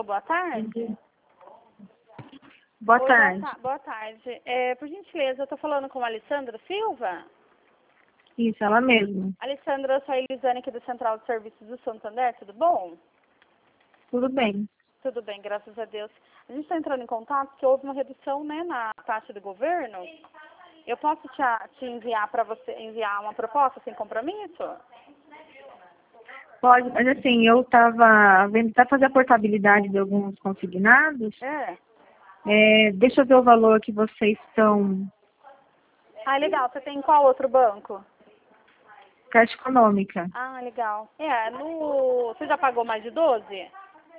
Alô, boa tarde. Boa Oi, tarde. Boa tarde. Por gentileza, eu tô falando com a Alessandra Silva. Isso, ela mesma. Alessandra, eu sou a Elisane aqui do Central de Serviços do Santander, tudo bom? Tudo bem. Tudo bem, graças a Deus. A gente está entrando em contato porque houve uma redução, né, na taxa do governo. Eu posso te enviar para você enviar uma proposta sem compromisso? Pode, mas assim, eu estava vendo para fazer a portabilidade de alguns consignados. Deixa eu ver o valor que vocês estão. Ah, legal. Você tem qual outro banco? Caixa Econômica. Ah, legal. Você já pagou mais de 12?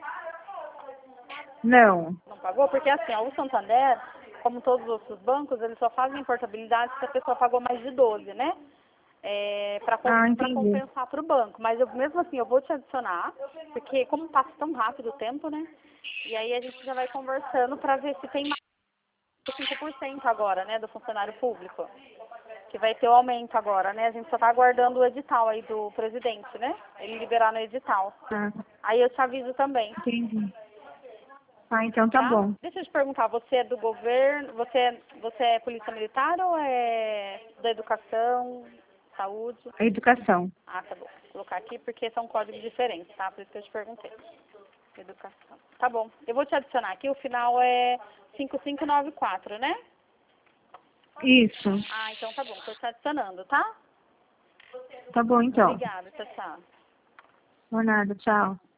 Não. Não pagou? Porque assim, ó, o Santander, como todos os outros bancos, eles só fazem portabilidade se a pessoa pagou mais de 12, né? Para Entendi. compensar para o banco. Mas mesmo assim, eu vou te adicionar, porque como passa tão rápido o tempo, né? E aí a gente já vai conversando para ver se tem mais 5% agora, né, do funcionário público. Que vai ter o aumento agora, né? A gente só está aguardando o edital aí do presidente, né? Ele liberar no edital. Tá. Aí eu te aviso também. Entendi. Então tá Tá? bom. Deixa eu te perguntar, você é do governo, você é polícia militar ou é da educação, saúde? A educação. Ah, tá bom. Vou colocar aqui porque são códigos diferentes, tá? Por isso que eu te perguntei. Educação. Tá bom. Eu vou te adicionar aqui, o final é 5594, né? Isso. Ah, então tá bom. Tô te adicionando, tá? Tá bom, então. Obrigada, tchau, tchau. Por nada, tchau.